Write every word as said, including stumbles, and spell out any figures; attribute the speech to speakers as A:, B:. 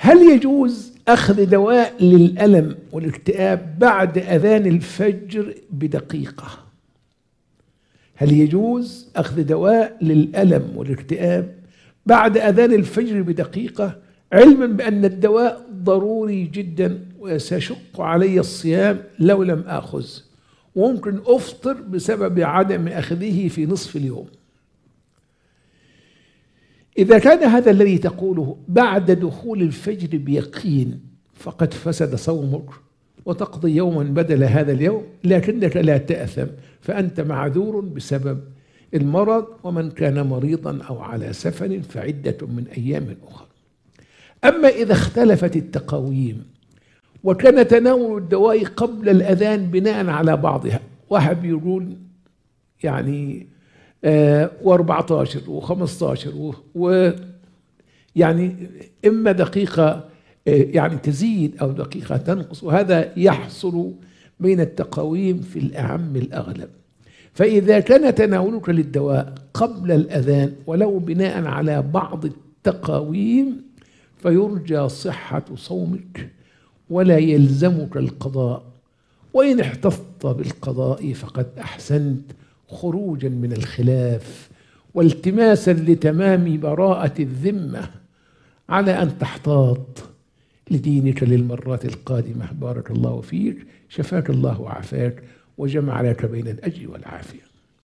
A: هل يجوز أخذ دواء للألم والاكتئاب بعد أذان الفجر بدقيقة؟ هل يجوز أخذ دواء للألم والاكتئاب بعد أذان الفجر بدقيقة، علما بأن الدواء ضروري جدا وسيشق علي الصيام لو لم آخذ، وممكن أفطر بسبب عدم أخذه في نصف اليوم؟ إذا كان هذا الذي تقوله بعد دخول الفجر بيقين فقد فسد صومك وتقضي يوما بدل هذا اليوم، لكنك لا تأثم، فأنت معذور بسبب المرض، ومن كان مريضا أو على سفر فعدة من أيام أخرى. أما إذا اختلفت التقاويم وكان تناول الدواء قبل الأذان بناء على بعضها، واحد يقول يعني آه واربعتاشر وخمستاشر ويعني إما دقيقة آه يعني تزيد أو دقيقة تنقص، وهذا يحصل بين التقاويم في الأعم الأغلب. فإذا كان تناولك للدواء قبل الأذان ولو بناء على بعض التقاويم فيرجى صحة صومك ولا يلزمك القضاء، وإن احتفظت بالقضاء فقد أحسنت خروجا من الخلاف والتماسا لتمام براءة الذمة، على أن تحتاط لدينك للمرات القادمة. بارك الله فيك، شفاك الله وعافاك وجمع لك بين الأجر والعافية.